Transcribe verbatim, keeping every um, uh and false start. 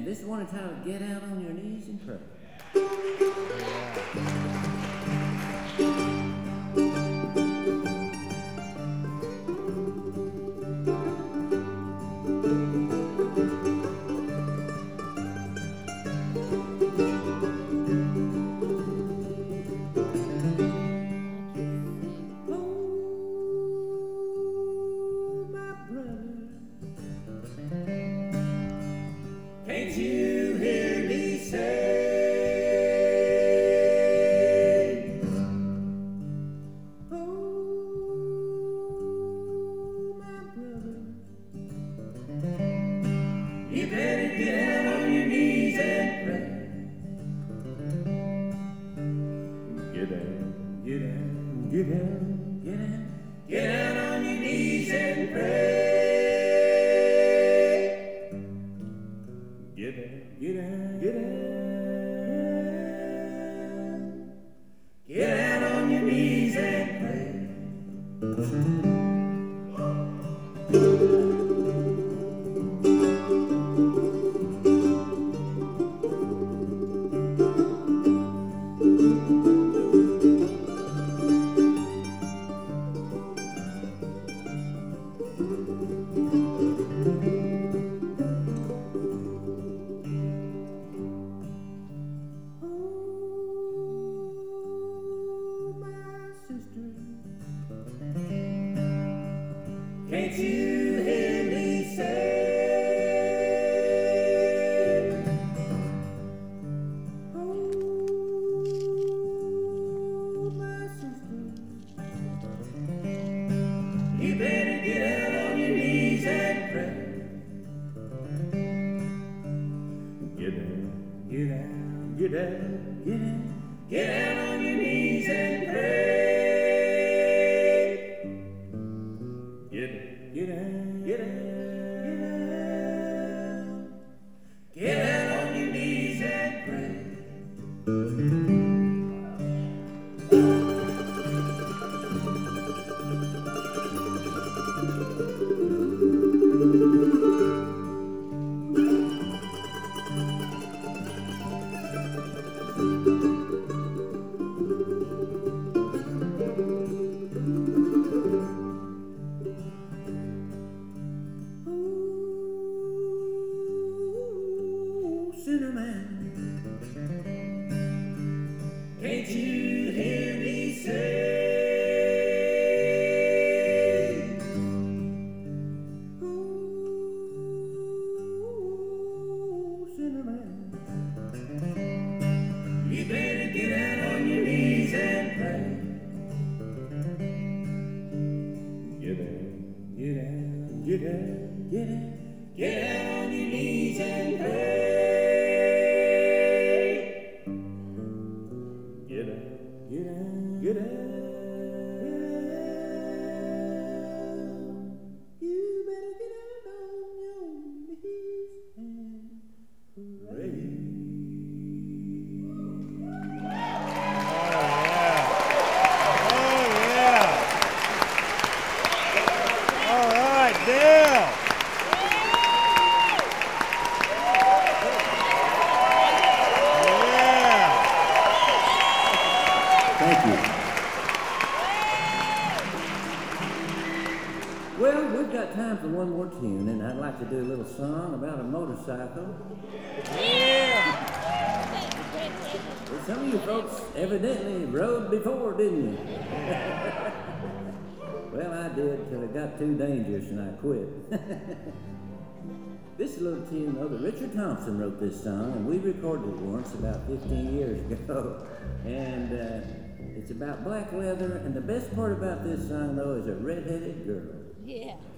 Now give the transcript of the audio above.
this one entitled Get Out on Your Knees and Pray. Can't you hear me say, oh, my brother, you better get out on your knees and pray. Get out, get out, get out, get out, get out on your knees and pray. Get out, get out, get out, get out on your knees and pray. Can't you hear me say, oh, my sister, you better get out on your knees and pray. Get out, get out, get out, get out, get out on your knees and pray. Get out, get out, get out, get out on your knees and pray. Sinner man, can't you hear me say, oh, sinner man, you better get out on your knees and pray. Get out, get out, get out, get out, get out on your knees and pray. Get out, get out, get out. You better get out on your knees and pray. All right, Dale. Thank you. Well, we've got time for one more tune, and I'd like to do a little song about a motorcycle. Yeah. Well, some of you folks evidently rode before, didn't you? Well, I did till it got too dangerous and I quit. This little tune, though, that Richard Thompson wrote this song, and we recorded it once about fifteen years ago. And uh, it's about black leather, and the best part about this song, though, is a red-headed girl. Yeah.